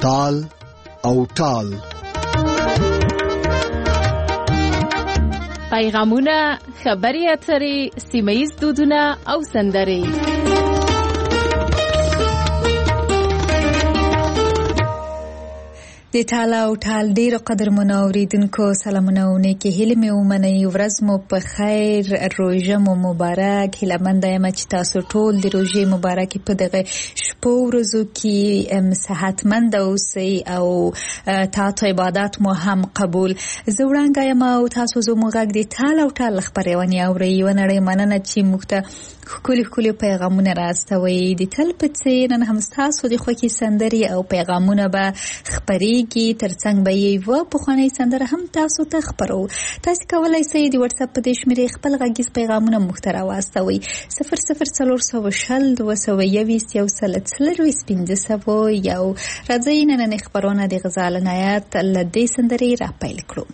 تال او ټال. پیغامونه، خبري اترې، سیمه‌ییز دودونه او سندرې. د ټال او ټال ډیرو قدرمنو اوریدونکو سلامونه او نیکې هیلې مې ومنئ. ورځ مو په خیر، روژه مو مبارک. هیله منده یم چې تاسو ټول د روژې مبارکې په دغه شپو ورځو کې صحتمند اوسئ او تاسو عبادت مو هم قبول. زه وړاندې یم او تاسو زموږ غږ د ټال او ټال خبرونه اورئ. ونړۍ مننه چې موږ ته ښکلي پیغامونه راستوي. د تل په څیر نن هم تاسو د خوښي سندرې او پیغامونه به خبرېږي. ترڅنګ به یو پخوانی سندره هم تاسو ته خبرو. تاسو کولای شئ د واتس اپ په دې شمیرې خپل غږیز پیغامونه موږ ته راواستوئ. 00402121 راځئ نن خبرونه د غزال عنایت لدې سندرې را پیل کړو.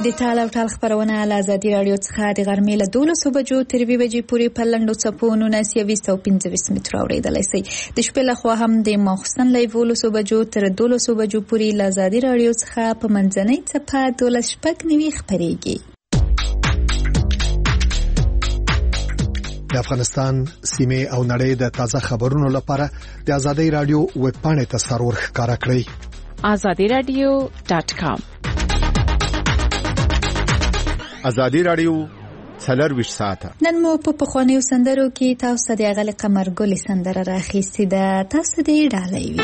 د ټال او ټال خبرونه له ازادي رادیو څخه د غرمې له 12 بجو تر 2 بجې پورې په لنډو څپو 1925 متر اورېدلای شئ. د شپې لخوا هم د ماخستن له 12 بجو تر 12 بجو پورې له ازادي رادیو څخه په منځنۍ څپه 12:09 خبرېږي. د افغانستان سیمه او نړۍ د تازه خبرونو لپاره د ازادي رادیو ویب پاڼې ته سرور ښکارا کړئ. azadiradio.com. ازادي رادیو 24 ساعته. نن مو په پخوانیو سندرو کې تاسو د اغل قمر ګل سندره راخېستې ده. تاسو دې ډالۍ وي.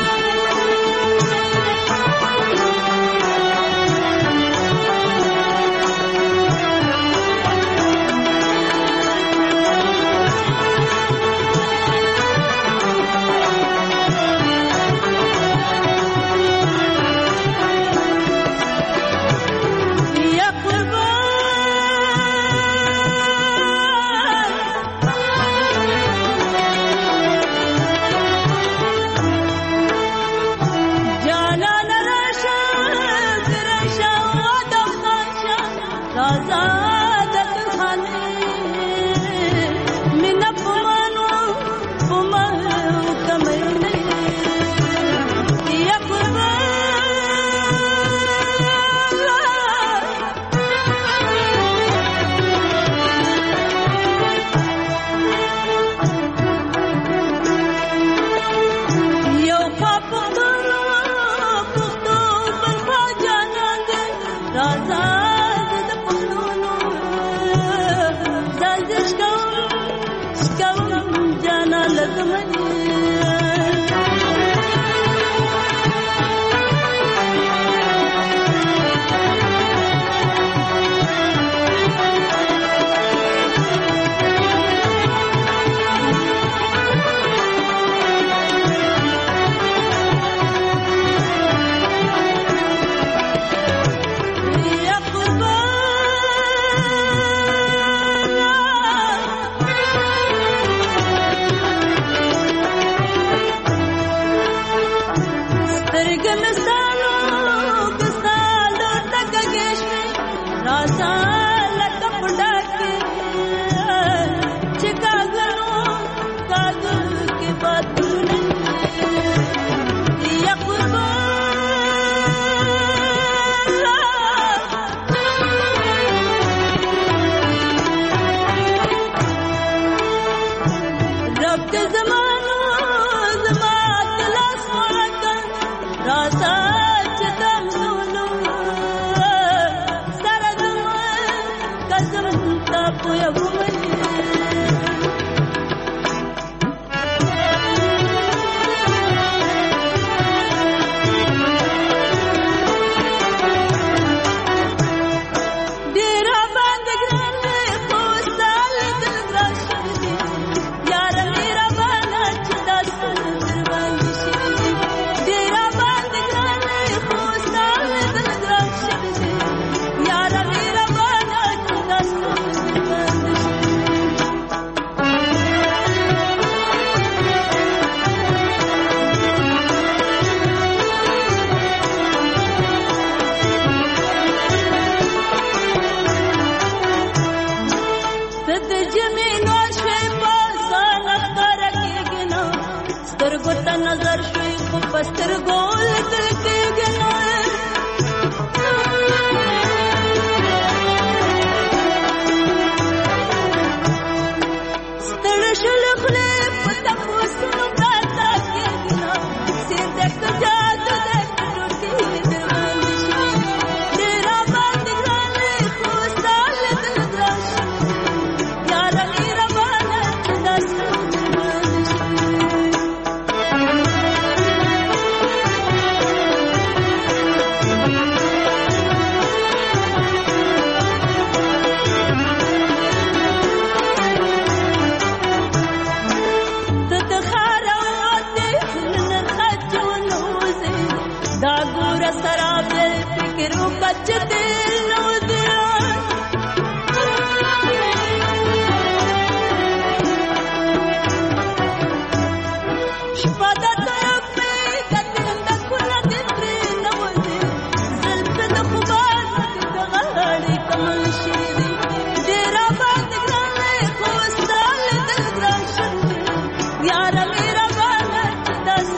یارا میرا بالا دست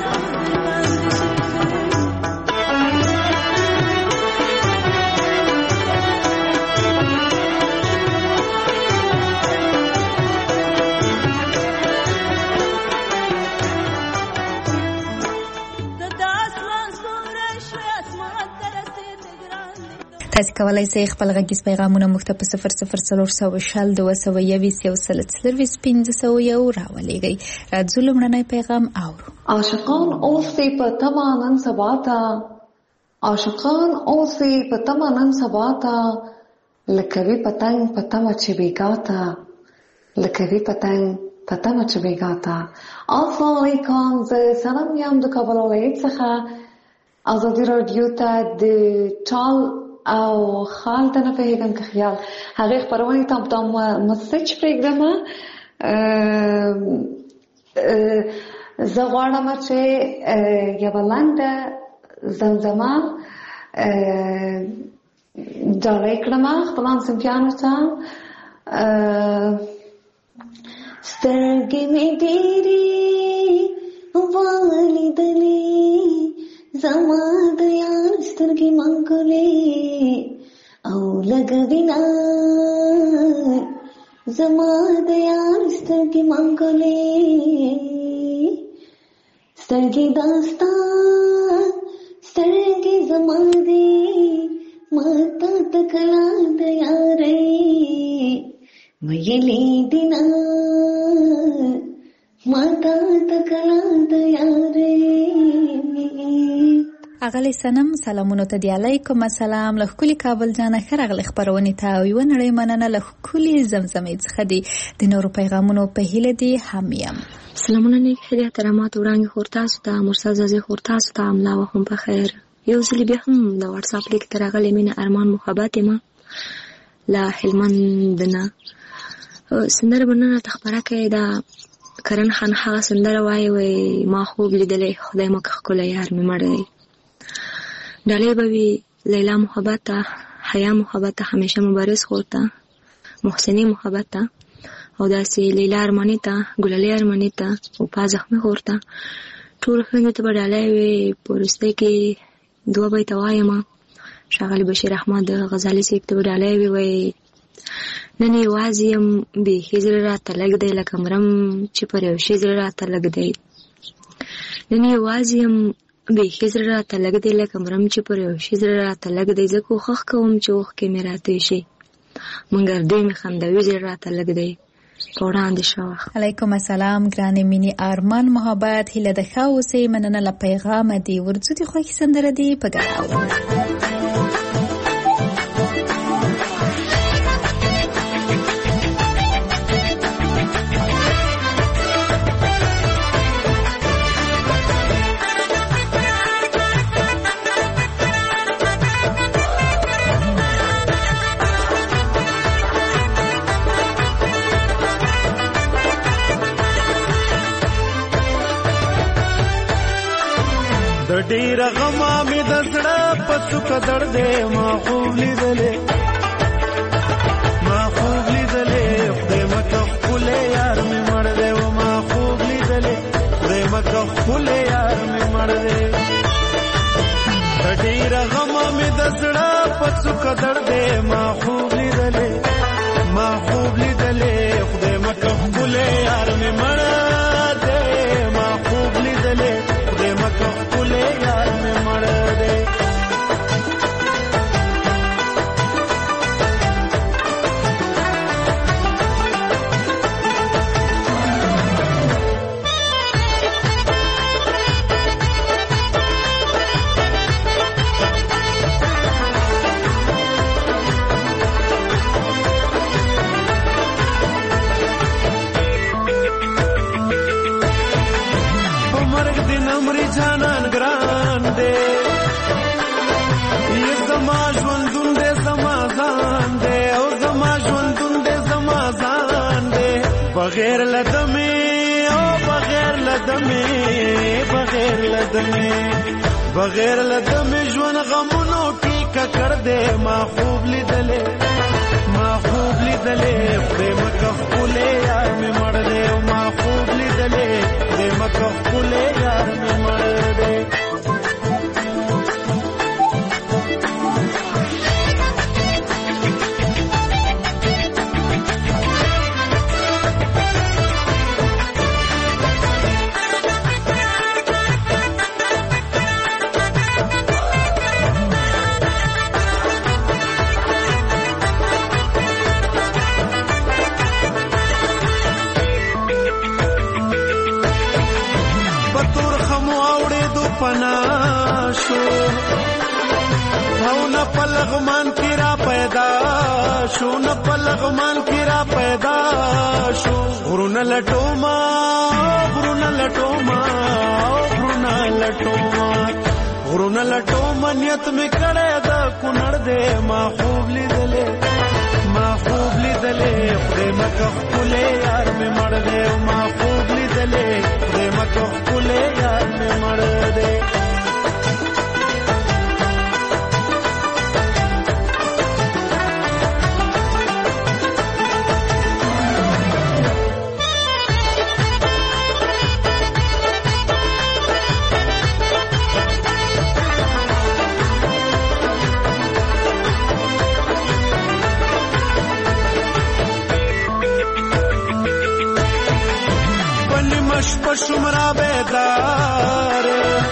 تاسو کولای شئ خپل غږیز پیغامونه موږ ته په 00422 راولېږئ. راځو لومړنی پیغام اورو. عاشقان اوسې په تمه نن سبا ته، عاشقان اوسې په تمه نن سبا ته، لکوي پتنګ په تمه چې بیګا ته، لکوي پتنګ په تمه چې بیګا ته. السلام علیکم، زه سلام یم د کابل ولایت څخه. ازادي راډیو ته د ټال او خال ته نه پوهېږم که خیال هغې خپرونې ته دا مسج پرېږدم. زه غواړم چې یوه لنډه زمزمه ډالۍ کړم خپلو همصنفیانو ته. سترګې مې ډېرې ولیدلې، زما د یار سترګې منګولې او لګوینا، زما د یار سترګې منګولې، سترګې داستا سترګې زما دې ماته تکلا د یارې ویلې دینا، ماته تکلا د یارې. اغلی سنم سلامونو ته دی علیکم السلام. له ښکلي کابل جانه ښه راغلی خپرونې ته او یوه نړۍ مننه له ښکلي زمزمې څخه دي. د نورو پیغامونو په هیله دي هم یم. سلامونه نیک ښه دي احترامات وړاندې خور تاسو ته، مرسا زازې خور تاسو ته، املا وخم په خیر. یو ځلې بیا هم د واتساپ لیک ته راغلی مینه ارمان محبت یم له هلمند نه. سندره به نن راته خپره کوي دا کرن خان هغه سندره وایي وایي ما خوب لیدلی خدای مکه ښکلی یار مې مړ دی. ډالۍ به وي لیلا محبت ته، حیا محبت ته، همیشه مبارز خور ته، محسنی محبت ته، او داسې لیلا ارماني ته، ګلالۍ ارماني ته، وفا زخمي خور ته، ټولو خویندو ته به ډالۍ وي. په وروستۍ کې دوه بیته وایم. ښاغلي بشیر احمد غزالي صاحب ته به ډالۍ وي، وایي نن یوازې یم بیخي زړه راته لږ دی لکه مرم چې پر یو شي زړه راته لږ دی. نن یوازې یم بیخي زړه راته لږ دی لکه مرم چې پر یو شي زړه راته لږ دی. زه کوښښ کوم چې اوښکې مې راتوی شي مګر دوی مې خندوي زړه راته لږ دی. په وړاندې شوه. علیکم السلام ګرانې مینې ارمان محبت هیله د ښه اوسئ. مننه له پیغامه دي. ورځو دې خوښې سندره دي په ګډه اورو. ډیر غما مې د زړه په څوکه دردې ما خوب لیدلې، ما خوب لیدلې خدای مکه ښکلی یار مې مړ دی. و ما خوب لیدلې خدای مکه ښکلی یار مې مړ دی. ډیر غما مې د زړه په څوکه دردې ما خوب لیدلې، ما خوب لیدلې خدای مکه ښکلی یار مې مړ دی. ما خوب لیدلې خدای مکه ښکلی یار مې مړ دی. جانان ګران دی یې زما ژوندون دی زما ځان دی او زما ژوندون دی زما ځان دی. بغیر له دمې او بغیر له دمې بغیر له دمې بغیر له دمې ژوند غمونو کې ککړ دی. ما خوب لیدلې ما ما خوب لیدلې خدای مکه خپلې یار مې مړ دی ما خوب لیدلې خدای مکه خپلې یار مې مړ دی پناشو او نه پلغمان کی را پیدا شو نه پلغمان کی را پیدا شو غرونه لټوما غرونه لټوما غرونه لټوما غرونه لټوما نیت می کړه دا کونړ دې ما خوب لیدلې ما خوب لیدلې خدای مکه خپلې یار می مړ دې ما خوب لیدلې خدای مکه خپلې یار می مړ دې شمرا بیدار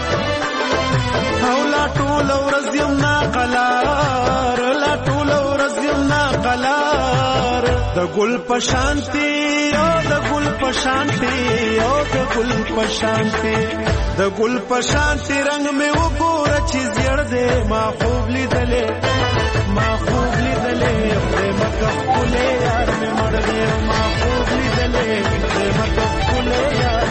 او لا ټول ورځ یم ناقلار لا ټول ورځ یم ناقلار د ګل پشانتی او د ګل پشانتی او د ګل پشانتی د ګل پشانتی رنگ مې وګوره چې زیړ دې ما خوب لیدلې ما خوب لیدلې خدای مکه خپلې یار مې مړ دې ما خوب لیدلې خدای مکه خپلې یار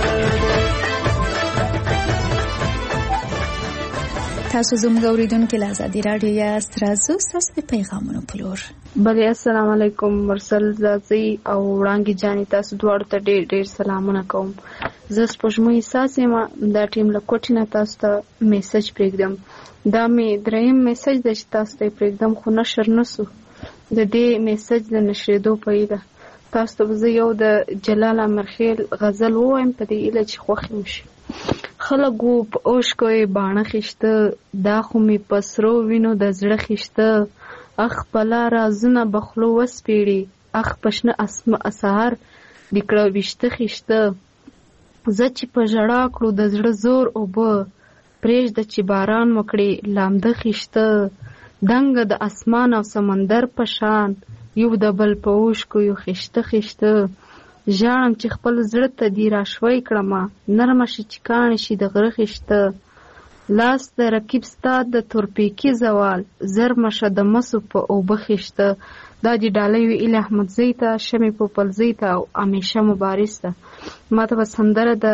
تاسو زموږ اوریدونکو له ازادي رادیو یاست راځو ستاسو د پیغامونو په لور بله السلام علیکم مرسل زازي او وړانګې جانې تاسو دواړو ته ډېر ډېر سلامونه کوم زه سپوږمۍ ساس یم دا ټیم له کوټې نه تاسو ته میسج پرېږدم دا مې دریم میسج دی چې تاسو ته یې پرېږدم خو نشر نه سو د دې میسج د نشرېدو په هیله تاسو ته به زه یو د جلال امرخیل غزل ووایم په دې هیله چې خوښ مو شي خلک وو په اوښکو یې باڼه خیشته دا خو مې په سرو وینو د زړه خیشته اخ په لاره رازونه به خولو وسپېړي اخ په شنه سهار دې کړه ویشته خیشته زه چې په ژړا کړو د زړه زور اوبه پرېږده چې باران وکړي لامده خیشته دنګه د اسمان او سمندر په شان یو د بل په اوښکو یو خیشته خیشته ژاړم چې خپل زړه ته دې راشوی کړمه نرمه شي چې کاڼې شي د غره خیشته لاس د رقیب ستا د تورپیکي زوال زرمه شه د مسو په اوبه خیشته دا دې ډالۍ وي ایله احمدزۍ ته شمې پوپلزۍ ته او همیشه مبارز ته ما ته به سندره د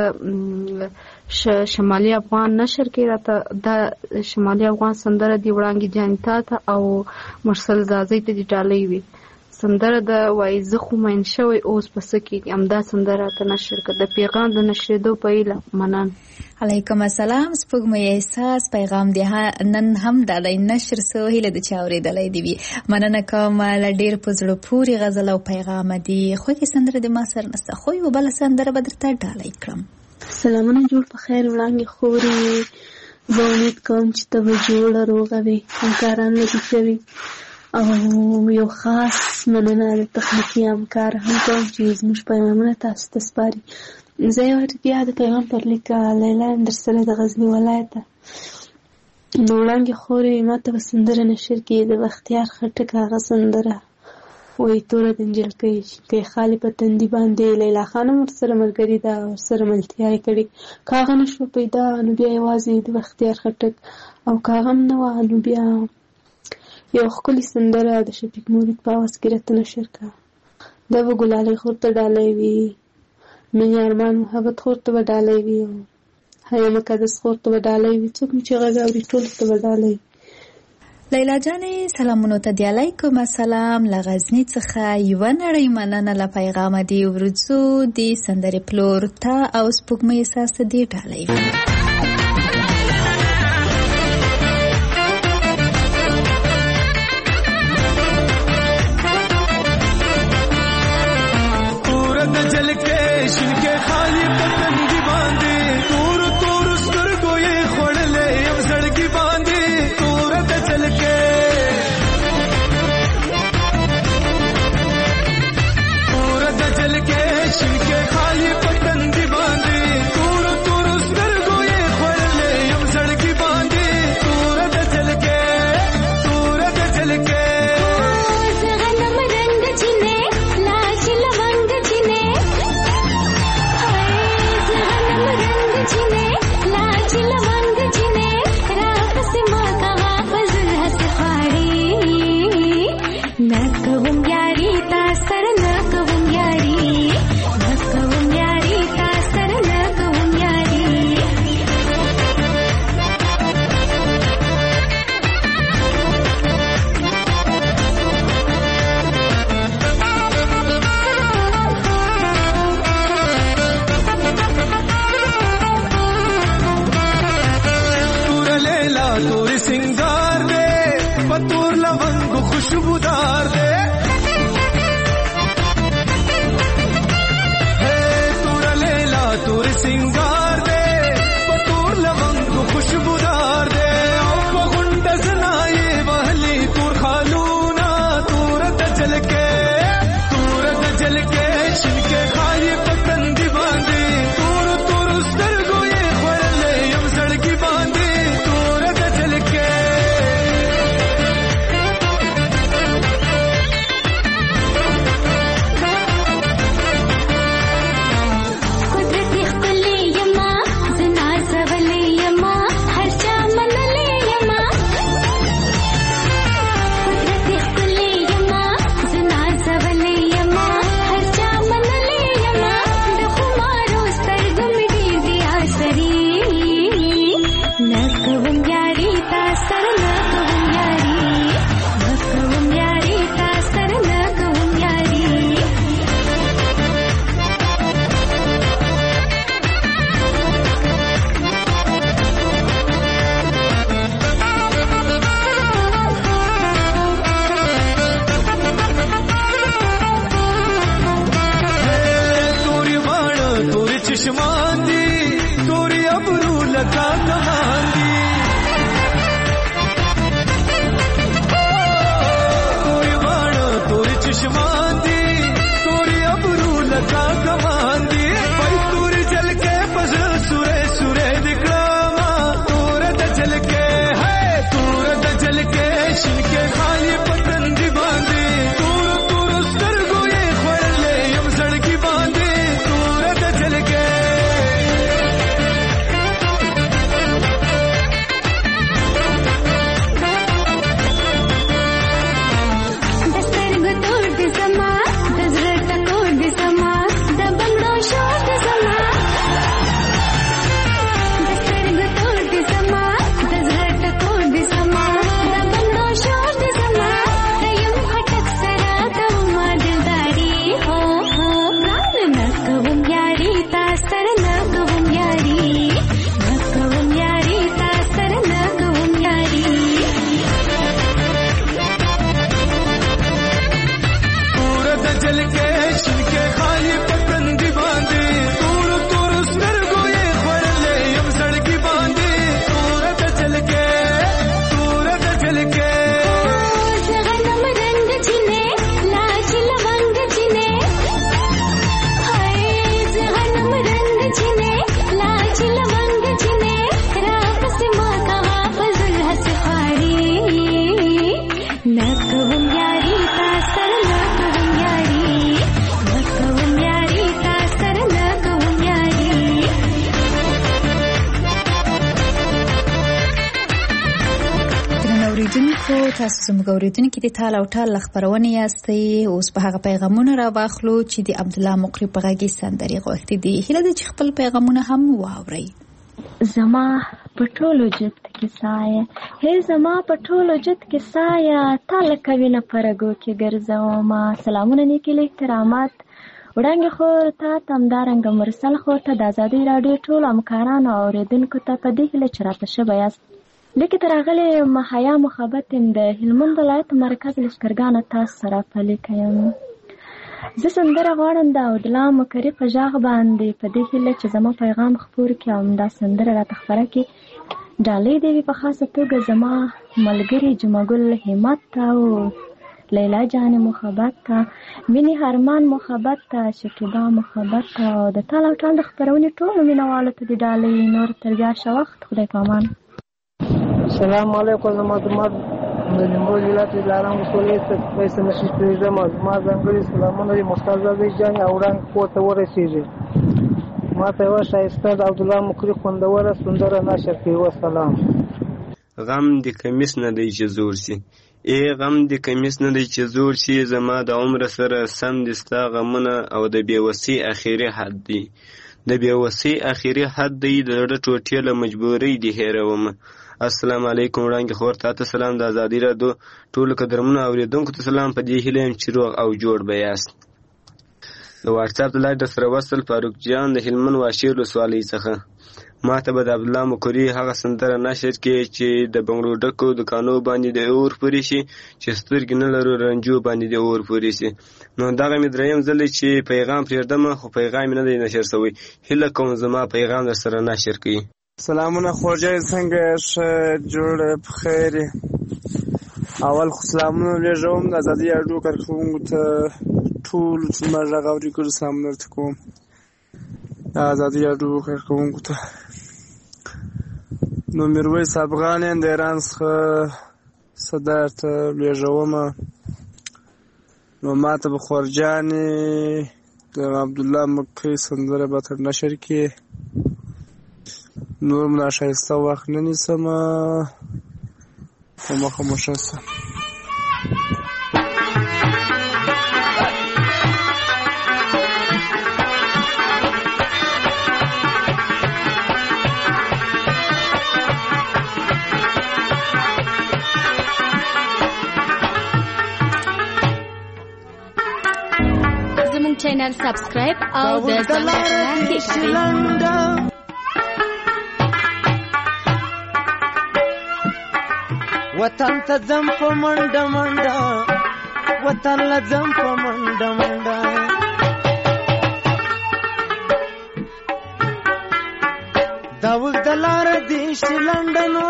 شمالي افغان نشر کې راته دا شمالي افغان سندره دې وړانګې جانې تا ته او مرسل زازۍ ته دې ډالۍ وي سندره د وایي زه خو مین شوی اوس په څه کېږي همدا سندره ته نشر کړه د پیغام د نشرېدو په هیله منن علیکم السلام سپوږمۍ احساس پیغام دی نن هم ډالۍ نشر سو هیله د چا اورېدلی دی وي مننه کوم له ډېر په زړه پورې غزل او پیغام دی خوږې سندره د ما سره نسته خو یوه بله سندره به درته ډالۍ کړم سلامونه جوړ په خیر وړانګې خورې زه امید کوم چې ته به جوړه روغه وې همکاران لږ کوي او یو خاص مننه د تخنیکي همکار هم کوم چې زموږ پیغامونه تاسو ته سپاري زه یو بیا د پیغام پر لیک لیلا درسره د غزني ولایته نو وړانګې خورې ما ته به سندره نشر کړي د بختیار خټک هغه سندره وایي توره د نجلکۍ که یې خالي په تندي باندې لیلا خان هم ورسره ملګري ده ورسره ملتیا یې کړې که هغه نه شوه پیدا نو بیا یوازې د بختیار خټک او که هغه هم نه وه نو بیا یو ښکلې سندره د شفیق مورید په اواز کې راته نشر کړه دا به ګلالۍ خور ته ډالۍ وي مینې ارمان محبت خور ته به ډالۍ وي او حیا مقدس خور ته به ډالۍ وي څوک چې غږ اوري ټولو ته به ډالۍ لیلا جانې سلامونو ته دی علیکم السلام له غزني څخه یوه نړۍ مننه له پیغامه دی ورځو د سندرې پلور ته او سپوږمۍ احساس ته دی ډالۍ وي شین کې خالي پتن دی باندې تور تور سترګو یې خړلې یم زړګي باندې تور د چل کې تور د چل کې شین کې خالي پتن دی باندې تور تور سترګو یې خړلې یم زړګي باندې تور د چل کې تور د چل کې खुशबूदार दे तूर लेला तूर सिंगार दे तूर लवंग खुशबूदार दे गुंड सनाए वहली तूर खालूना तूर दजल के छिनके खाली पतंदी बांधी तूर तूर सरगो ये खड़ले यम सड़की बांधी तूर दजल के चश्मांदी तोरी अबरू लगा कमांदी तोरी बाण तोरी चश्मांदी तोरी अबरू लगा कमांदी भाई तोरी जल के बस सुरे सुरे दिखलामा तोर दजल के है तोर दजल के शिनके खाली पतंदी बांधी तोर तोर सरगो ये खड़ले यम सड़की बांधी तोर दजल के تاسو زموږ اوریدونکو د تال او ټال خبرونه یاستئ اوس په هغه پیغامونه را واخلو چې د عبد الله مقری په غږی سندري غوښتي دي هله د خپل پیغامونه هم واوري زما پټولو جت کې سایه هي زما پټولو جت کې سایه تال کوي نه پرګو کې ګرځاو ما سلامونه نیکي له احترامات وړاندې خو ته تمدارنګ مرسل خو ته د آزادۍ رادیو ټول همکارانو او اوریدونکو ته په دې هله چرته شوی یاست لیکن ترغله محیا محبت د هلمند ولایت مرکز لشکرګان تاسو سره پلي کوم زه سندره غواړم د عبدالله مکري په غږ باندې په دې هیله چې زما پیغام خپور کړي او دا سندره راته خپره کړي. ډالۍ دې وي په خاصه توګه زما ملګري جمعګل همت ته او لیلا جان محبت ته، مینې هرمان محبت ته، شکیبا محبت ته او د ټال او ټال د خپرونې ټولو مینوالو ته د ډالۍ نور تر بیا ښه وخت. خدای په امان. السلام علیکم. زما د نیمروز ولایت دلارام ولسوالۍ څخه پیسې مسیج پرېږدم. زما ځانګړي سلامونه د مختار زادې جان او وړاندې کور ته ورسېږي. ما ته یوه ښایسته د عبدالله مکري خوندوره سندره نشر کړي. وسلام. غم د کمیس نه دی چې زور سي، ای غم د کمیس نه دی چې زور سي، زما د عمر سره سم دي ستا غمونه او د بېوسۍ اخري حد دی، د بېوسۍ اخري حد دی، د زړه ټوټې له مجبورۍ دې هېرومه. السلام علیکم وړانګې خور ته سلام. د ازادي راډیو ټولو قدرمنو اورېدونکو ته سلام. په دې هیله یم چې روغ او جوړ به یاست. د واټساپ د لارې درسره وصل فاروق جان د هلمند واشیر ولسوالۍ څخه. ما ته به د عبدالله مکري هغه سندره نشر کړي چې د بنګړو ډکو دکانو باندې د اور پورې شي، چې سترګې نه لرو رنجو باندې د اور پورې شي. نو دغه مې دریم ځل چې پیغام پرېږدم، خو پیغام مې نه دی نشر شوی. هیله کوم زما پیغام در سره نشر کړي. سلامونه خورجای، څنګه ښه جوړ په خیر. اول خو سلامونه لېږم د ازادي راډیو کارکوونکو ته ټولو چې زما غږ اوري ګډ سلامونه درته کوم. د ازادي راډیو کارکوونکو ته نو میرویس افغان یم د ایران څخه صدر ته لېږومه. نو ما ته به خورجانې د عبدالله مکري سندره به تر نشر کړي. نور ملا ښایسته وخت نه نیسمه، په مخه مو ښه شه. زموږ چینل سبسکرایب او د زنګ کې کړئ. وطن ته ځم په منډه منډه، وطن له ځم په منډه منډه، دا اوږده لاره دې شي لنډنو،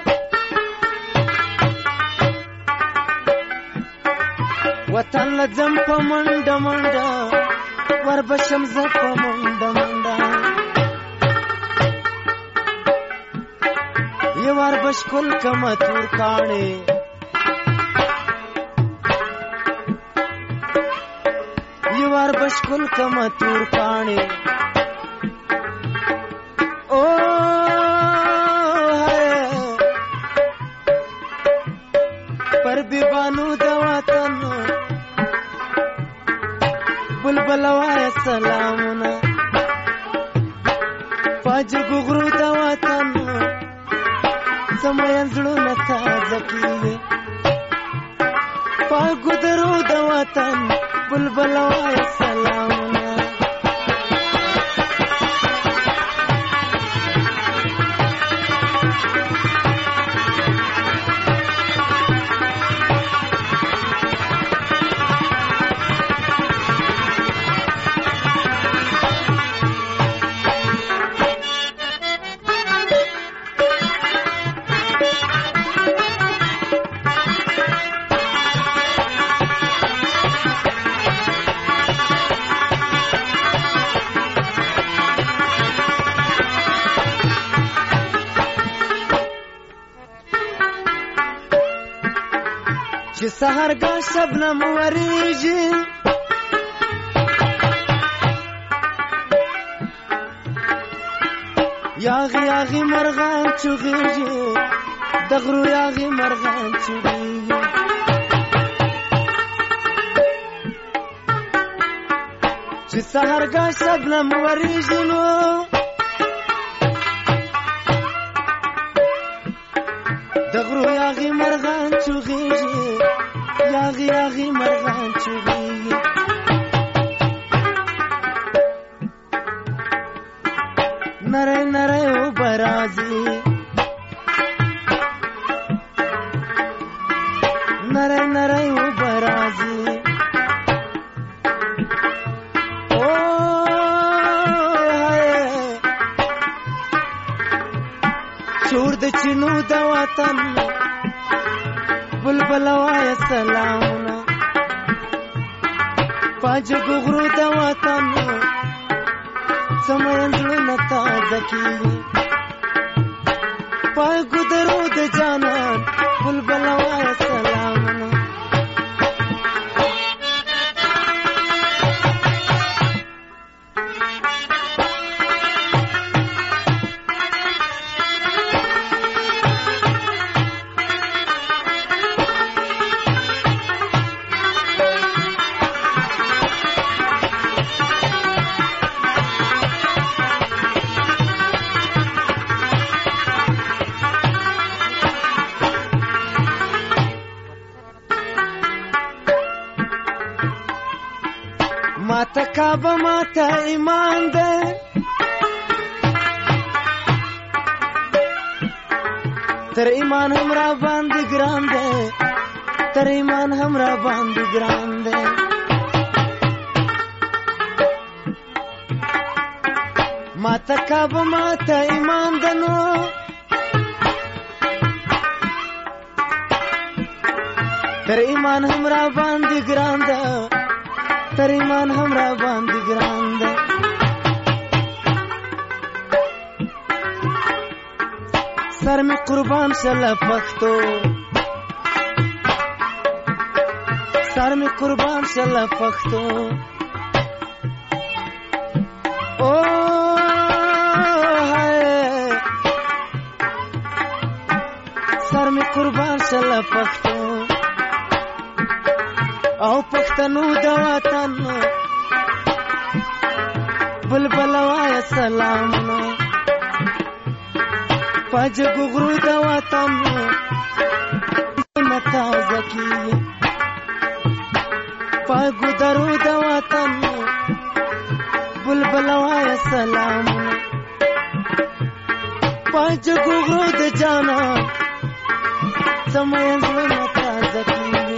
وطن له ځم په منډه منډه، وربشم زه په منډه منډه، یوار بشکل کما تور کاڼې، یوار بشکل کما تور کاڼې، او پر بیبانو د وطن بلبل وای سلامونه، فاجر غرو د وطن زموږ زړونه تازه کیږي، پاکو درو د وطن بلبل وای سلامونه. چې سهرګاه شبنم وریږي، یاغي یاغي مرغان چغېږي، د غرو یاغي مرغان چغېږي، چې سهرګاه شبنم وریږي نو د غرو یاغي مرغان چغېږي، یاغي یاغي مرغان چغېږي، نری نری اوبه راځي، نری نری اوبه راځي، شور د چینو د وطن بلبل وای سلامونه پاجګو غرو د وطن سمین زړه تازه کیږي پاګو درو د جانان بلبل وای سلامونه ماته کعبه ماته ایمان ده تر ایمان هم را باندې ګران ده تر ایمان هم را باندې ګران ده ماته کعبه ماته ایمان ده نو تر ایمان هم را باندې ګران ده تر ایمان هم را باندې ګران ده سر می قربان شله پښتو سر می قربان شله پښتو او سر می قربان شله پښتو او پښتنو د وطن بلبل وای سلامونه پاجګو غرو د وطن تازه کیږي پاګو درو د وطن بلبل وای سلامونه پاجګو غرو د جانا سمین زړه تازه کیږي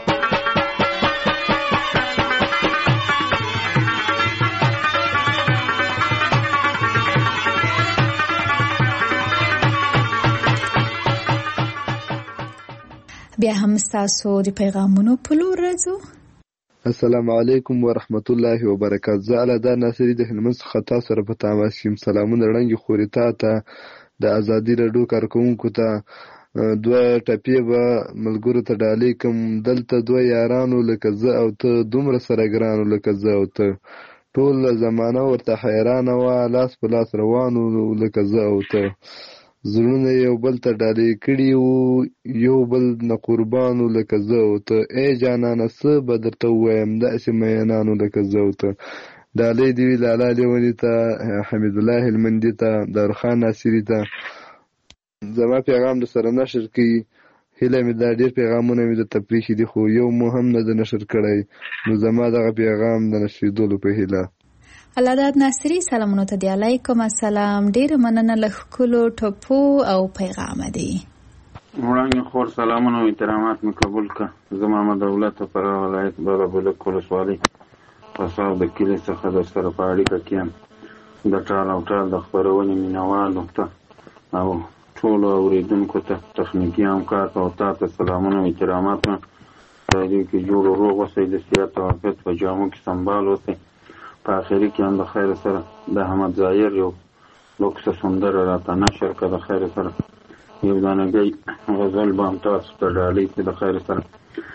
بیا هم ستاسو د پیغامونو په لور راځو. السلام علیکم ورحمت الله وبرکاته. زه الادا ناصری د هلمند څخه تاسو سره په تماس یم. سلامونه وړاندې خوري ته د ازادي راډیو کارکونکو ته دوه ټپې به ملګرو ته ډالۍ کوم. دلته دوه یارانو لکه زه او ته دومره سره ګرانو لکه زه او ته ټول زمانه ورته حیرانه وه لاس په لاس روانو لکه زه او ته زړونه یو بل ته ډالۍ کړي وو یو بل نه قربانو لکه زه او ته ای جانانه څه به درته ووایم داسې مینانو لکه زه او ته. ډالۍ دې وي لالا لیوني ته حمید الله هلمندي ته دارخان ناصري ته زما پیغام در سره نشر کړي. هیله مې دا ډېر پیغامونه مې درته پرېښي دي خو یو مو هم نه ده نشر کړی نو زما دغه پیغام د نشریدلو په هیله. الاداد ناصری سلامونو ته دی. علیکم السلام. ډیره مننه له ښکلو ټپو او پیغام دی. وړاندې خور سلامونه او احترامات مې قبول کړه. زه محمد دولت فراه ولایت بابابلک ولسوالۍ قصاب د کلي څخه در سره په اړیکه کې یم. د ټال او ټال د خپرونې مینوالو ته او ټولو اورېدونکو ته تخنیکي همکار ته او تا ته سلامونه او احترامات مې په دې کې جوړ و روغ اوسئ د صحت او عافیت په جامو کې سنبال اوسئ. په آخري کې هم د خیر سره د احمد ظاهر یو لوکسه سندره راته نشر کړه. د خیر سره یو دانګۍ غزل به هم تاسو ته ډالۍ کړي. د خیر سره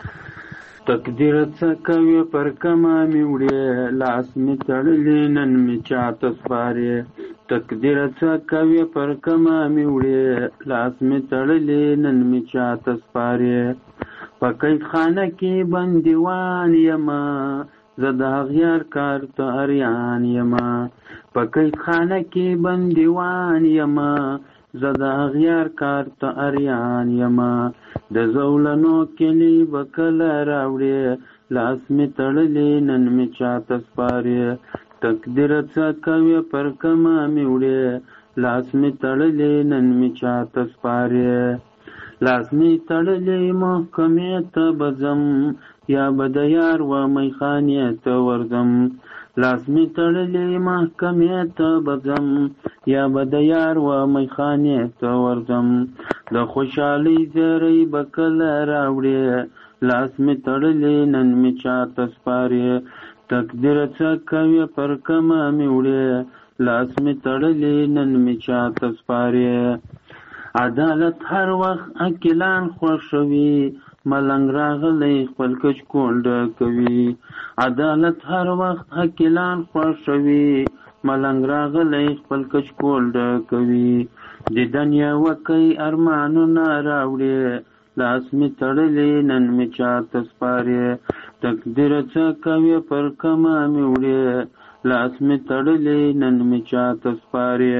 تقدیر څه کوي پر کمه مې وړې لاس مې تړلې نن مې چاته سپارې. تقدیر څه کوي پر کمه مې وړې لاس مې تړلې نن مې چاته سپارې. په قید خانه کې بندیوان یمه زه د اغیار کار ته اریان یمه. په قید خانه کې بندیوان یمه زه د اغیار کار ته اریان یمه. د زولنو کلی به کله راوړې لاس مې تړلې نن مې چاته سپارې. تقدیر څه کوي پر کمه مې وړې لاس مې تړلې نن مې چاته سپارې. لاس مې تړلې محکمې ته به ځم یا به د یار و میخانې ته ورځم. لاس می تړلې محکمې ته بځم یا به د یار و میخانې ته ورځم د خوشحالۍ زیری به کله راوړې لاس می تړلې نن می چاته سپارې تقدیر څه کوي پر کمه می وړې لاس می تړلې نن می چاته سپارې عدالت هر وخت عاقلان خوښوي ملنګ راغلی خپل کچ کونډه کوي عدالت هر وخت عاقلان خوښوي ملنګ راغلی خپل کچ کونډه کوي د دنیا وکۍ ارمانونه راوړې لاس می تړلې نن می چاته سپارې تقدیر څه کوي پر کمه می وړې لاس می تړلې نن می چاته سپارې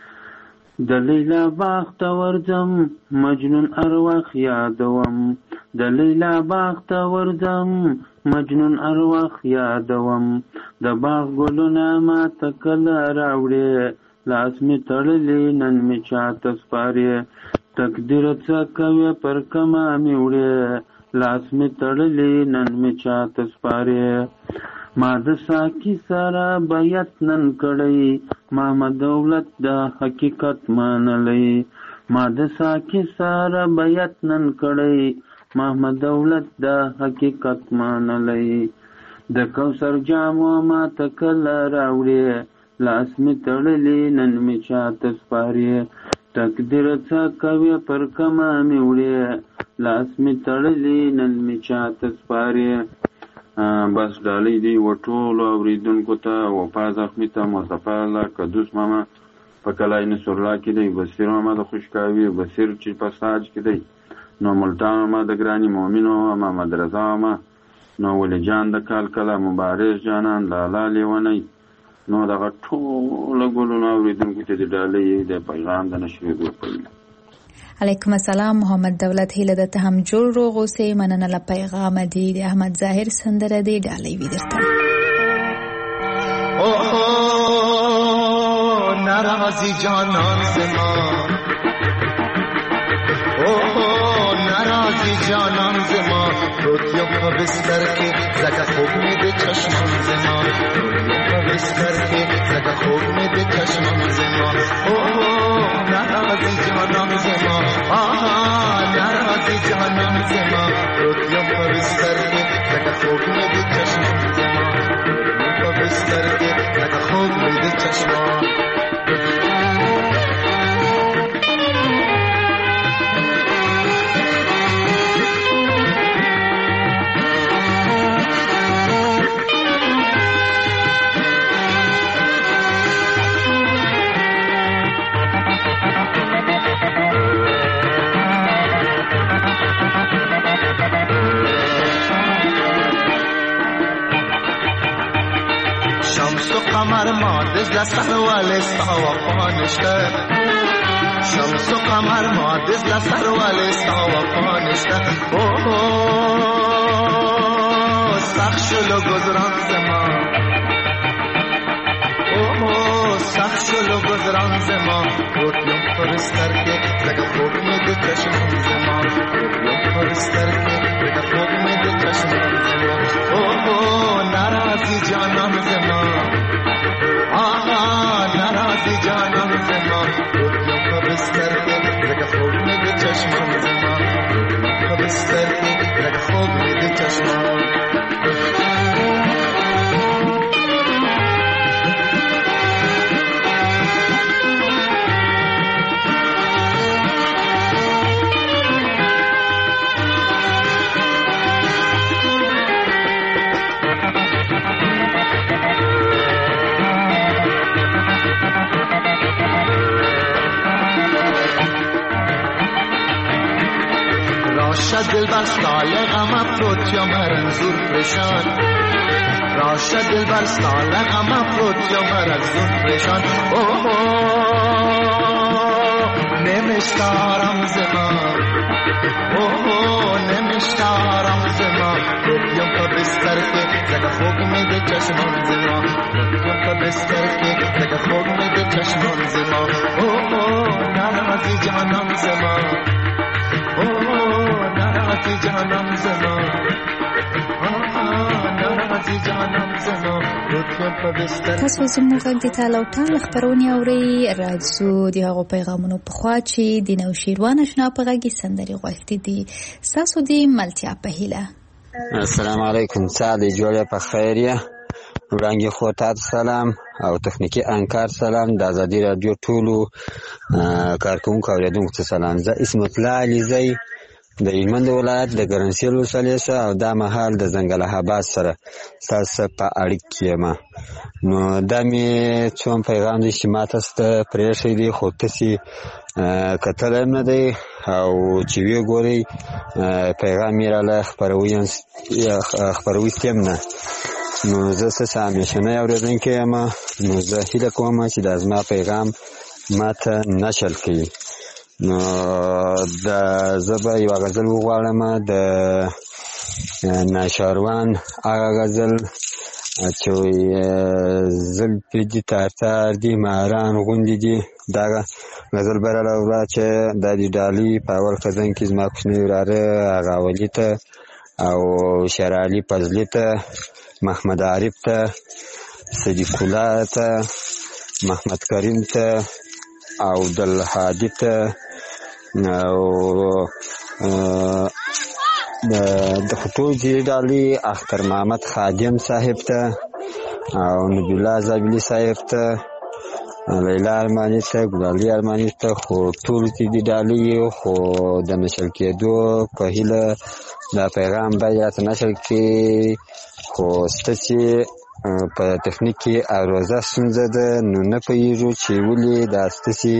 د لیلا باغ ته ورځم مجنون ارواح یادوم د لیلا باغ ته ورځم مجنون ارواح یادوم د باغ ګلونه ماته کله راوړې لاس می تړلې نن می چاته سپارې تقدیر څه کوي پر کمه می وړې لاس می تړلې نن می چاته سپارې ما د ساقي سره بیعت نن کړی ما دولت د حقیقت منلی ما د ساقي سره بیعت نن کړی ما دولت د حقیقت منلی د کوثر جامو ما تکله راوړې لاس می تړلې نن می چاته سپارې تقدیر څه کوي پر کمه می وړې لاس می تړلې نن می چاته سپارې بس ډالۍ دی و ټولو اورېدونکو ته وفا زخمي ته مصطفی الله قدوس ماما په کلای نصرالله کې دی بصیر ماما د خوشکاوي بصیر چې په ساج کې دی نو ملتان ماما د ګراني مؤمنو محمد رضا ماما نو ولی جان د کال کله مبارز جانان لالا لیونی نو دغه ټولو ګلونو اورېدونکو ته د ډالۍ د پیغام د نشریدو پیل علیکم السلام محمد دولت هیله ده ته هم جوړ روغ اوسې مننه له پیغام دی د احمد ظاهر سندره دی ډالۍ وی درته اوه ناراضی جانان زما اوه ناراضی جانان زما روتیو په بستر کې زکه خوب مې د چشمم زما روتیو په بستر کې زکه خوب مې د چشمم زما اوه ناراضی جانان زما ناراضی جانان زما روتیو په بستر کې زکه خوب مې د چشمم زما روتیو په بستر کې زکه خوب مې د چشمم قمر ما دز لسر والی ستا وفا نشته شمس و قمر ما دز لسر والی ستا وفا نشته سخت شلو گذران زما سخت شلو گذران زما روتیم پرستر که زگه خوب می ده چشمان زما روتیم پرستر که زگه خوب می ده چشمان زما ناراضی جانان زما ناراضی جانان زما روتیم پرستر که زگه خوب می ده چشمان زما روتیم پرستر که زگه خوب می ده چشمان دل بر سال غم افروت یا مرنزور پریشان راشه دل بر سال غم افروت یا مرنزور پریشان نمیشتارم زمان نمیشتارم زمان روتیم که بستر که زگه خوب میده چشمان زمان روتیم که بستر که زگه خوب میده چشمان زمان ناراضی جانم زمان ناراضی جانم زمان ناراضی تاسو زموږ غږ د تال او ټال خبرونه اورئ. راځو د هغو پیغامونو په خوا چې د نوشیروان اشنا په غږ سندرې غوښتي دي. تاسو د ملتیا په هیله. السلام علیکم. سعد جوړه په خیریه. وړاندې خو تاسو سلام او تخنیکی انکار سلام. د ازادي رادیو ټولو کارکونکو اوریدونکو ته سلام. زه اسمت الله علیزی د هلمند ولایت د ګرنسیل ولسوالۍ څخه او دا مهال د ځنګل آباد سره تاسو په اړیکه یم. نو دا مې څوم پیغام دی چې ما تاسو ته پرېښی دی، خو تاسو کتل نه دی او چې وی ګورئ پیغام یې راله خپروي ستیم نه. نو زه څه همیشنی اورېدونکی یم. نو زه هیله کوم چې دا زما پیغام ما ته نشر کړي. نو زه به یوه غزل وغواړم د ناشاروان هغه غزل چې زلفې دي تارتار دي ماران غوندې دي. دا غزل به راوړه چې دا د ډالۍ په اول خزان کې زما کوچنی وراره هغه ولي ته او شرعلي فضلي ته، محمد عارف ته، صدیق الله ته، محمد کریم ته او عبدالهادي ته او د خطوط ډالۍ اختر محمد خادم صاحب ته او نبی الله زابلی صاحب ته، لیلا ارمانی ته، ګلالي ارمانی ته. خو ټول دې ډالۍ خو د نشر کېدو په هیله دا پیغام باید نشر کړي. خو ستاسې په تخنیک کې اروزه ستونزه ده. نو نه پوهېږو چې ولې دا ستاسې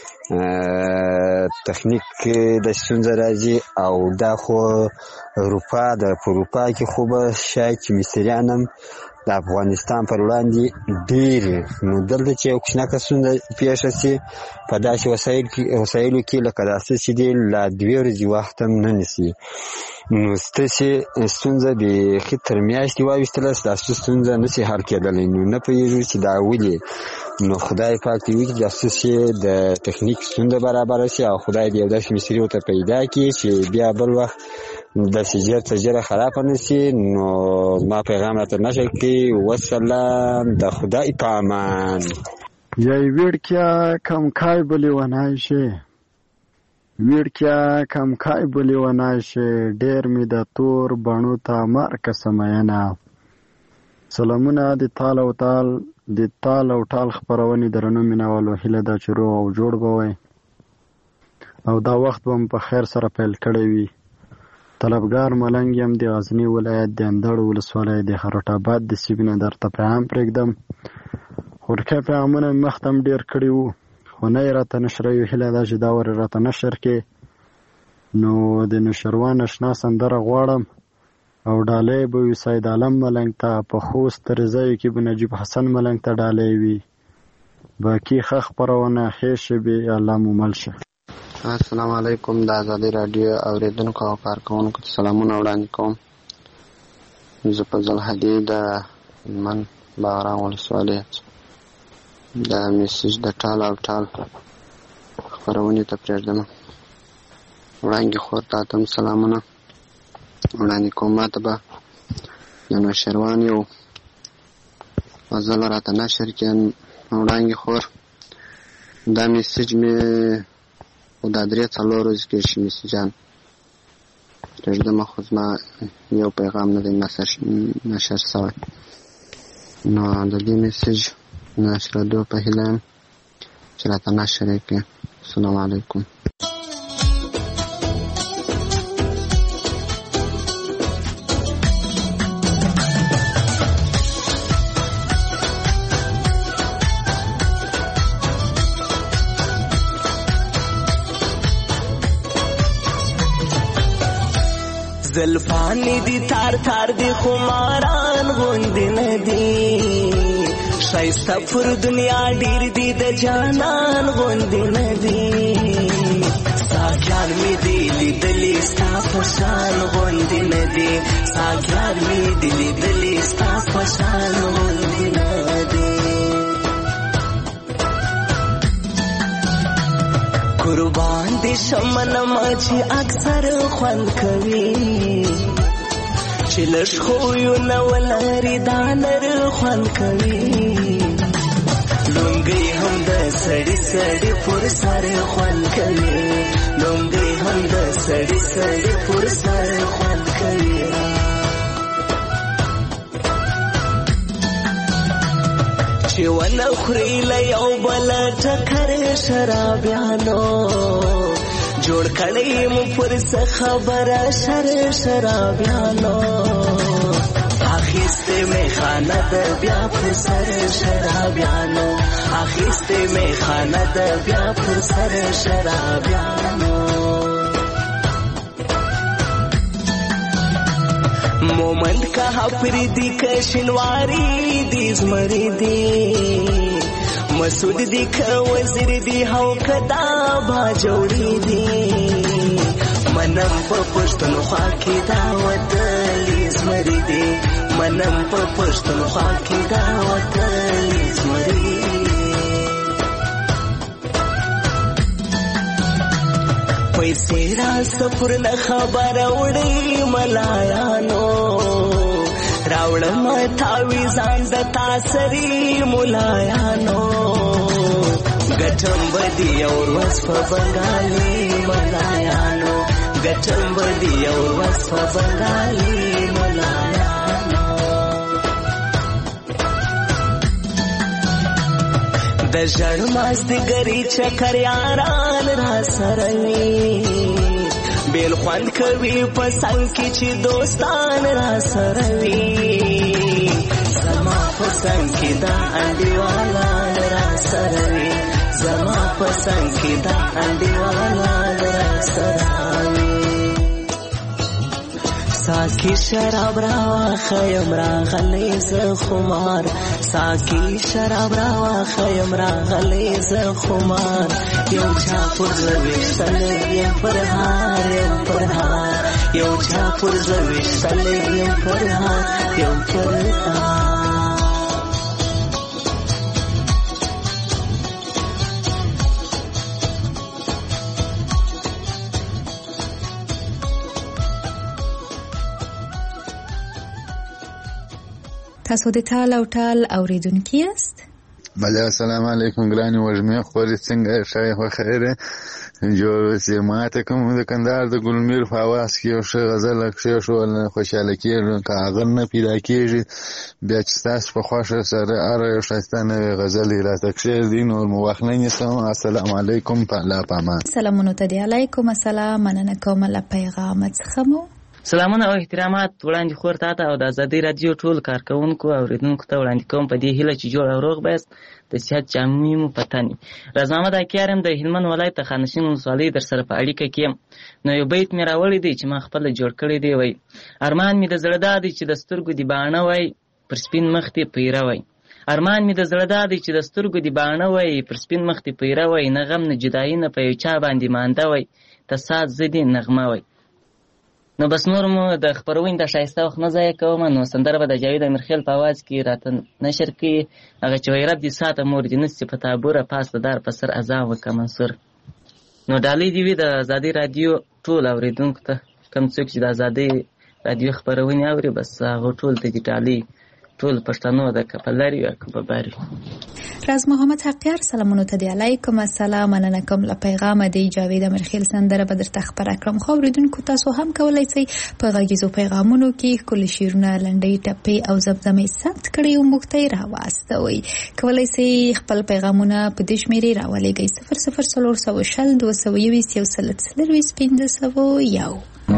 تخنیک د ستونزه راځي. او دا خو اروپا ده، په اروپا کې خو به شاید چې مصریان هم د افغانستان پر وړاندې ډېر. نو دلته چې یو کوچنکه ستونزه پیښه شي په داسې وسایلو کې لکه داسې چې دی لا 2 ورځې وخت هم نه نیسي. نو ستاسې ستونزه بیخي تر میاشتې واویستله، ستاسو ستونزه نشي حل کېدلی. نو نه پوهېږو چې دا ولې. نو خدای پاک دې وکړي چې ستاسې د تخنیک ستونزه برابره شي او خدای دې یو داسې مصري ورته پیدا کړي چې بیا بل وخت داسې ژر خرابه نه شي. نو ما پیغام راته نشر کړي. وسلام، د خدای په امان. یای ویړکیا کم کای بلی ونای شي، ویړکیا کم کای بلی ونای شي، ډېر مې د تور بڼو ته مرکه سمینا. سلامونه د تال او ټال خپرونې درنو مینوالو. هیله ده چې روغ او جوړ به وئ او دا وخت به په خیر سره پیل کړی وي. طلبګار ملنګ یم د غزني ولایت د اندړ ولسوالۍ د خروټ آباد د سیمې نه درته پیغام پرېږدم. خورکه پیغامونه مې مخته هم ډېر کړي وو خو نه یې راته نشروي. هیله ده چې دا ور راته نشر کې. نو د نوشیروان اشنا سندره غواړم او ډالۍ به وي سید عالم ملنګ ته، په خوست ترځایو کې به نجیب حسن ملنګ ته ډالۍ وي. باقي ښه خپرونه ښې شبې الله مو مل شه. السلام علیکم. د ازادي رادیو اوریدونکو او کارکونکو ته سلامونه وړاندې کوم. زه فضل هدي د هلمند بغران ولسوالۍ د میسج د ټال او ټال خپرونې ته پرېږدم. وړاندې خور ته هم سلامونه وړاندې کوم. ما ته به د نوشیروان یو غزل راته نشر کړي وړاندې خور. دا میسج مې خو دا 3-4 ورځې کې شي میسجان پرېږدم. خو زما یو پیغام نه دی نشر شوی. نو د دې میسج نشرېدو په هیله یم چې راته نشر یې کړي. السلام علیکم. زلفانی دی تار تار دی خماران غوندې نه دي، ښایسته پر دنیا ډېر دي د جانان غوندې نه دي. ساقیان مې دي لیدلي ستا په شان غوندې نه دي، ساقیان مې دي لیدلي ستا په شان غوندې نه دي. قربان دي شمنم چې اکثر خوند کوي، چې لږ خویونه ولري دا نر خوند کوي لونګۍ هم د سړي سړي پر سر خوند کوي لونګۍ هم د سړي سړي پر سر خوند کوي چې ونه خوري له یو بل ټکر شرابیانو جوړ کړی مو پر څه خبره شرابیانو اخیسته می خانه د بیا پر سر شرابیانو اخیسته می خانه د بیا پر سر شرابیانو مومند کا پریدی کا شنواری دی زمری دی مسعود دی کا وزیر دی هاو کدا با جوړی دی منم په پښتونخوا کې دا وطن زمری دی منم په پښتونخوا کې دا وطن زمری پیسې را سفر نه خبر وړي ملایانو راوړم تاویزان د تاسری ملایانو ګټم بدی اور وس په بنگالي ملایانو ګټم بدی اور وس په بنگالي ملایانو د ژړ مازدیګري چکر یاران را سره وي بیل خوند کوي په څنګ کې چې دوستان را سره وي زما په څنګ کې دا انډیوالان را سره وي زما په څنګ کې دا انډیوالان را سره وي ساکی شراب راواخیم راغلی زه خمار ساکی شراب راواخیم راغلی زه خمار یو چا پر زویشتل یم پر هار یم پر هار یو چا پر زویشتل یم پر هار یم پر هار تاسو د ټال او ټال اوریدونکي یاست بله السلام علیکم ګرانې وږمې خورې څنګه ښه خو خیره جوړ اوسې ماته کوم د کندهار د ګلمیر په اواز کې یو ښه غزل کښېښول خوشحاله کېږم که هغه نه پیدا کېږي بیا چې ستاسو په خوښه سره هره یو ښایسته نوې غزلې راته کښېږدي نور مو وخت نه نیسم السلام علیکم په الله پامان سلامونه ته دی علیکم السلام مننه کوم له پیغامت څخه مو سلامونه او احترامات وړاندې خور ته او د ازادۍ رادیو ټول کارکونکو او اوریدونکو ته وړاندې کوم په دې هیله چې جوړ او روغ بایست د صحت جامې مو پتني راز محمد اکیارم د هلمند ولایت خانشین ولسوالۍ در سره په اړیکه کې نو یو بیت مې راوړی دی چې ما خپل جوړ کړی دی وای ارمان مې د زړه دی چې د سترګو دی باڼه وای پر سپین مخ ته پیره وای ارمان مې د زړه دی چې د سترګو دی باڼه وای پر سپین مخ ته پیره وای نه غم نه جدایي نه په یو چا باندې مانده وای تاسو زدي نغمه وای نو بس نور مو د خبرونې د شایسته وخت نه ضایع کوم نو سندره به د جاوید امیرخیل په اواز کې راته نشر کړي هغه چې وای رب دې ساته مور دې نسي په تابوره پاس د دار په سر اذان وکړه منصور نو ډالۍ دې وي د ازادۍ رادیو ټول اوریدونکو ته کوم څوک چې د ازادۍ رادیو خبرونې اوري بس هغه ټول ته دې ډالۍ ټول پښتنو د کپلاري او کباباري راز محمد حقیار سلامونه ته دی علیکم السلام مننه کوم له پیغام دی جاوید امیرخیل سندره به درته خبره کړم خو اوریدونکو تاسو هم کولای شئ په غږیزو پیغامونو کې کلی شیرونه لنډۍ ټپې او زمزمې ثبت کړئ او موږ ته یې راواستوئ کولای شئ خپل پیغامونه په دې شمیرې راولېږئ 00422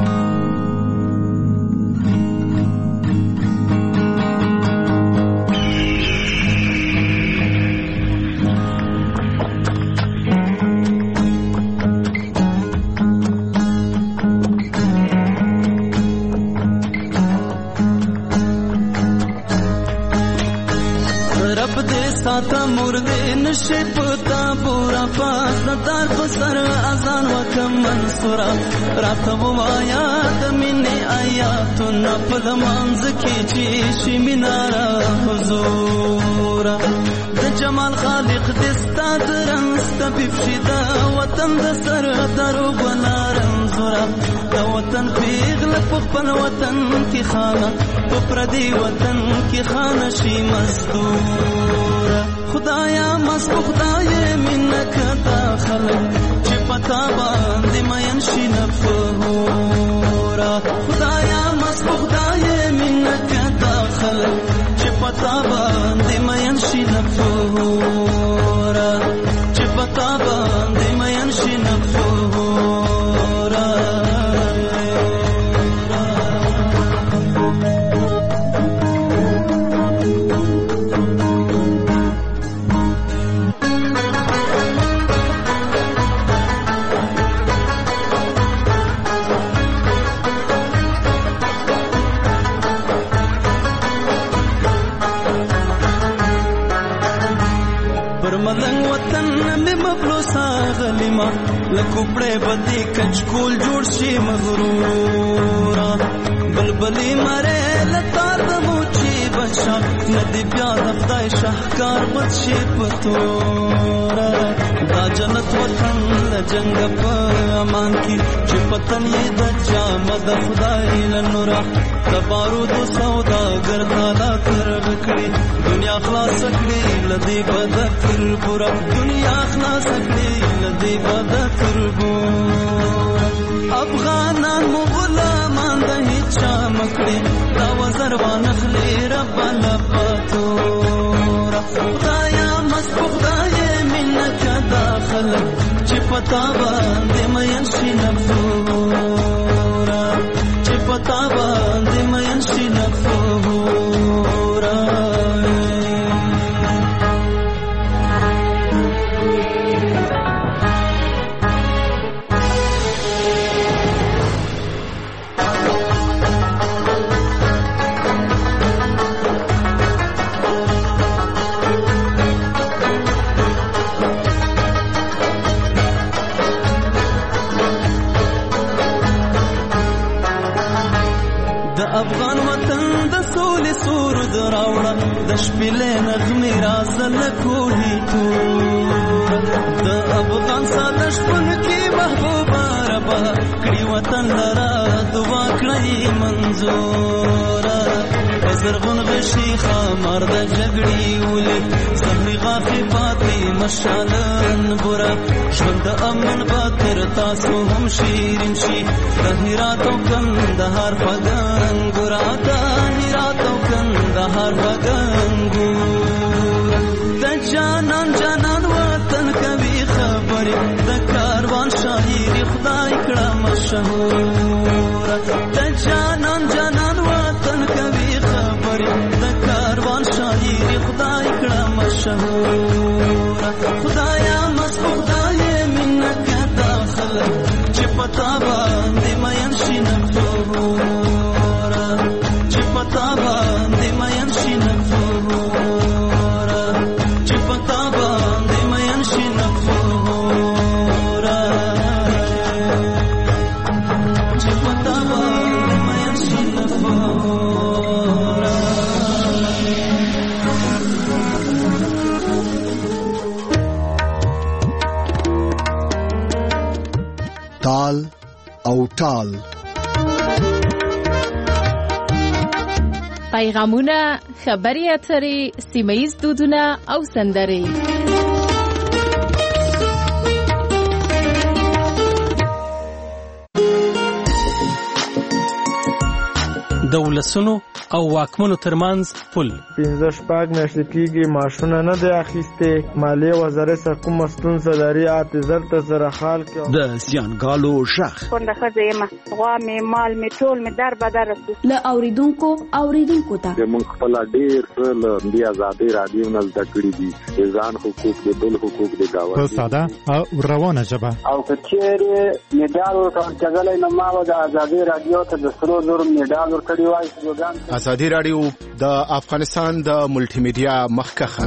ساتا مرده نشی پتا پورا پاس ندار پسر ازان وکم منصورا راتا بوایا دمینی آیاتون پد منز کی چیشی منارا حضورا د جمال خالق دستا درنستا بفشدا وطن د سر درو بنا رنزورا د وطن پیغله په خپل وطن کې خانه په پردي وطن کې خانه شي مزدور خدایا مست خدای منک دا خلک چې پتا باندې مین شي نفورا خدایا مست خدای منک دا خلک چې پتا باندې مین شي نفورا چې پتا باندې مین شي نفورا ملنګ وطن مې مبلوسا غلیما لکوپړې بدی کچکول جوړ شي مغرورا بلبلی مره لتار د موچی بچا ندی بیا د خدای شاهکار بچي پتورا دا جنت وطن جنگ په امان کی چې پتن یې د جامد خدای لنورا تبارود سودا ګرځالا تر کړی دنیا خلاص کړی لدی بد تر پورا دنیا خلاص کړی لدی بد تر پورا افغانان مغلامان د هیڅ مکړي دا وزر وانخلی رب لپاتورا خدایا مست خدای منک داخل چې پتا باندې مین شي نفورا چې پتا باندې مین شي نفورا افغان وطن د سولې سرود راوړه د شپېلې نغمې رازل کوهي تور د افغان ساده شپون کې محبوبه ربا کړي وطن لرا دعا کړی منظوره زرغون غشي خامر د جګړې ولې زخمي غافي پاتې مشالن بورا ژوند د امن باتر تاسو هم شیرین شي د هرات او کندهار فغان ګورا د هرات او کندهار فغان ګور د جانان جانان وطن کوي خبرې د کاروان شاعر خدای کړه مشهور د جانان جانان وطن کوي د کاروان شاعر خدای کړه مشهور خدایا مست خدای منک داخل چې پتا باندې مین شي نفورا چې پتا باندې مین شي نفورا چې پتا باندې مین شي نفورا چې پتا باندې مین شي نفورا تال او ټال پیغامونه خبري اترې سیمه‌ییز دودونه او سندرې د ولسونو او واکمنو ترمنځ پل 15 میاشتې کېږي معاشونه نه دی اخیستې مالیې وزارت څخه کومه ستونزه لري اعتذار ته سره حال کې د زیانګالو غږ کونډه ښځه یم غوا مې مال مې ټول مې در بدر له اوریدونکو ته موږ خپل ډېر څه له دې ازادۍ رادیو نه زده کړي دي د ځان حقوق د بل حقوق د گاونډي په ساده او روانه ژبه او که چېرې میډال ورکول کېدلی نو ما به د ازادۍ رادیو ته د سرو زرو میډال ورکړی وای. ازادي رادیو د افغانستان د ملټي میډیا مخکخه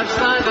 افغانستان